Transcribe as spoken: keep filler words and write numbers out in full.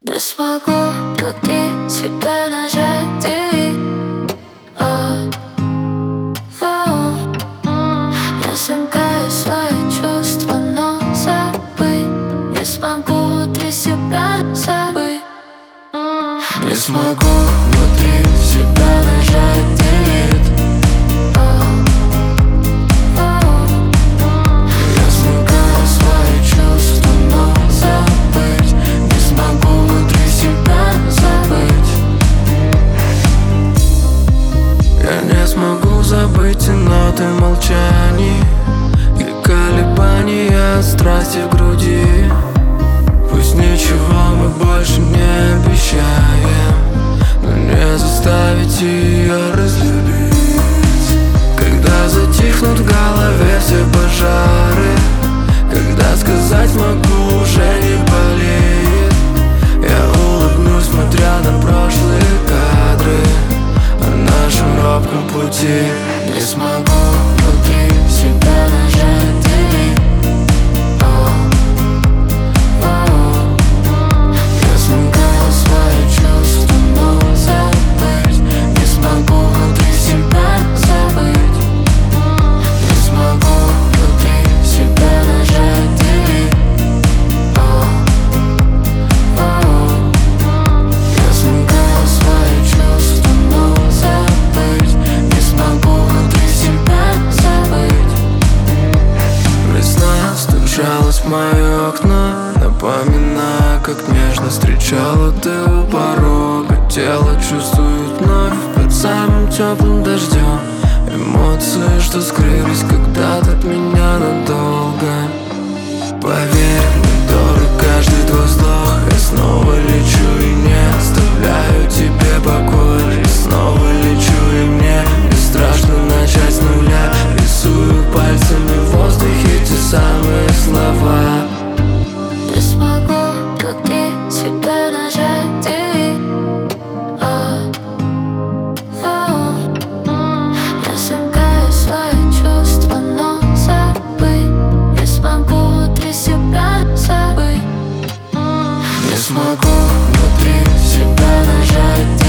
Не смогу внутри себя нажать delete. О, о, я замкаю свои чувства, но забыть не смогу внутри себя забыть. Не смогу внутри себя нажать delete. Смогу забыть и ноты молчаний и колебания страсти в груди. Пусть ничего мы больше не обещаем, но не заставить ее разлюбить. Когда затихнут в голове все пожары, когда сказать могу уже не болеет, я улыбнусь, смотря на прошлые кадры о нашем робком пути. Не смогу внутри себя нажать delete. О, о, я смогаю свои чувства, но забыть не смогу внутри себя забыть. Не смогу внутри себя нажать delete. О, о, я смогаю свои чувства, но забыть не смогу внутри себя забыть. Весна стучалась в мои окна, напоминая, как нежно встречала ты у порога. Тело чувствует вновь под самым теплым дождем эмоции, что скрылись когда-то от меня надолго. Поверь, мне дорог каждый твой вздох. Я снова лечу и не оставляю тебе покоя. И снова лечу, и мне не страшно начать с нуля. Рисую пальцами в воздухе те самые слова. Не смогу внутри себя нажать delete. О, о, я замкаю свои чувства, но забыть не смогу внутри себя забыть. Не Не смогу внутри себя нажать